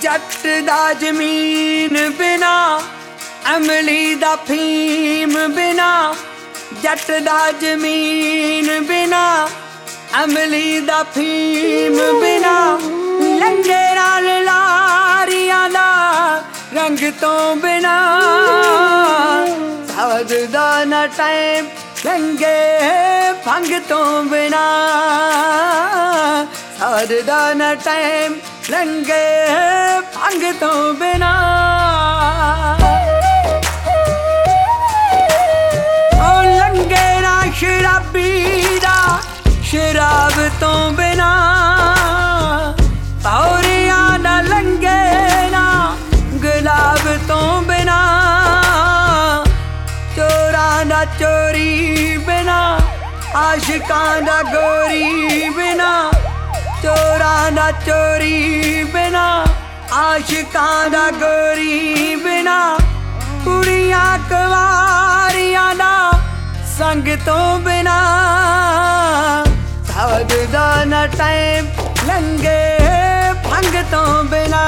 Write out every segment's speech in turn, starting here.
जट दा जमीन बिना अमली दा फीम बिना जट दा जमीन बिना अमली दा फीम बिना लंगे नाल लारियां दा रंग तो बिना साध दा ना टाइम लंगे भंग तो बिना साध दा ना टाइम लंगे भंग तो बिना ओ लंगे ना शराबी दा शराब तो बिना पौरिया ना लंगे ना गुलाब तो बिना चोरा ना चोरी बिना आशिकां दा गोरी बिना चोरा दा चोरी बिना आशिकां दा गोरी बिना कुड़ियां कुवारियां दा संग तो बिना साध दा ना टाइम लंगे भंग तो बिना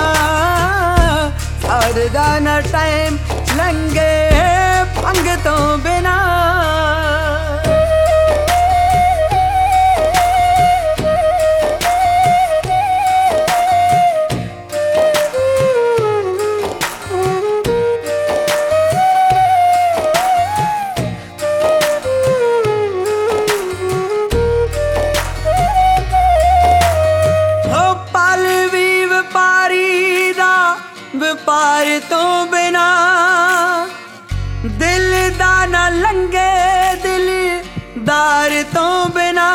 साध दा ना टाइम लंगे भंग तो बिना व्यापार तो बिना दिल दा ना लंगे दिलदार तो बिना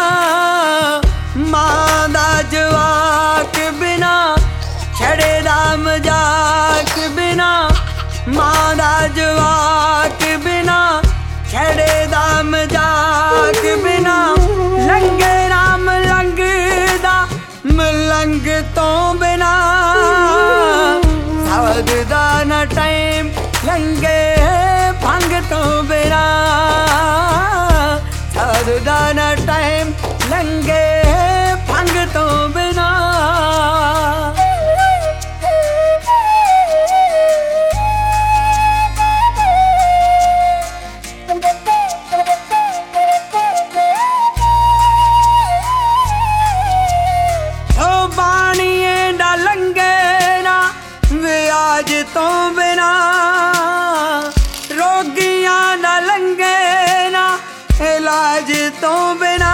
मां दा जवाक बिना छड़े दा मजाक बिना मां दा जवाक बिना छड़े दा मजाक बिना लंगे राम लंग दा मलंग तो बिना साध दा ना टाइम लंगे भंग तो बिना साध दा ना टाइम लंगे भंग तो बिना आज तो बिना रोगियां ना लंगे ना इलाज तो बिना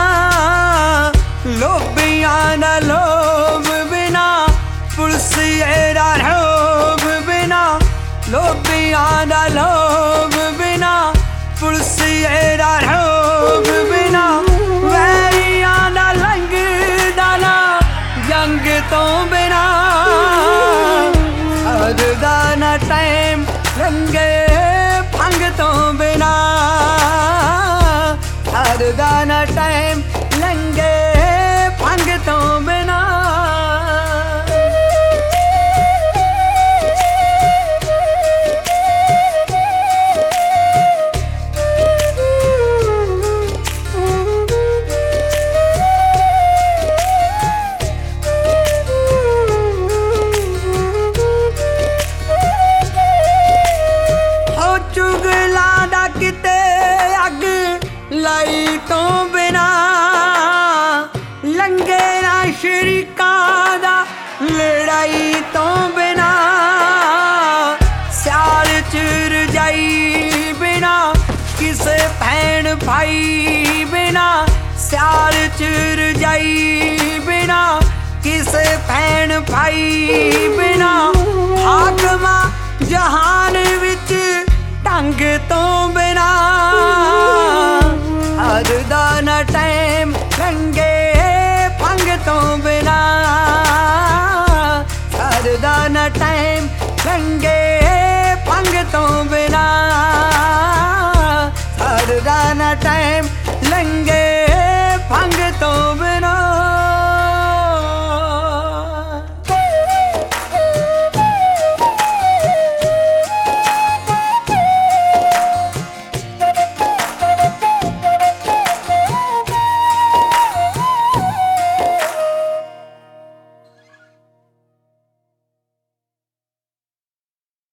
लोभियां ना लोभ बिना पुलिस एरा रोब बिना लोभियां ना लोभ बिना पुलिस एरा रोब बिना वैरियां ना लंग दाना जंग तो बिना साध दा ना टाइम लंगे भंग तो बिना साध दा ना टाइम लंगे भंग तो बिना किते अग लाई तो बिना लंगे ना शरीकां दा लड़ाई तो बिना स्याल च रजाई बिना किसे भैन भाई बिना स्याल च रजाई बिना किसे भैन भाई बिना हाकमा जहान विच ढंग तो बिना साध दा ना टाइम लंगे भंग तो बिना साध दा ना टाइम लंगे भंग तो बिना साध दा ना टाइम लंगे भंग तो बिना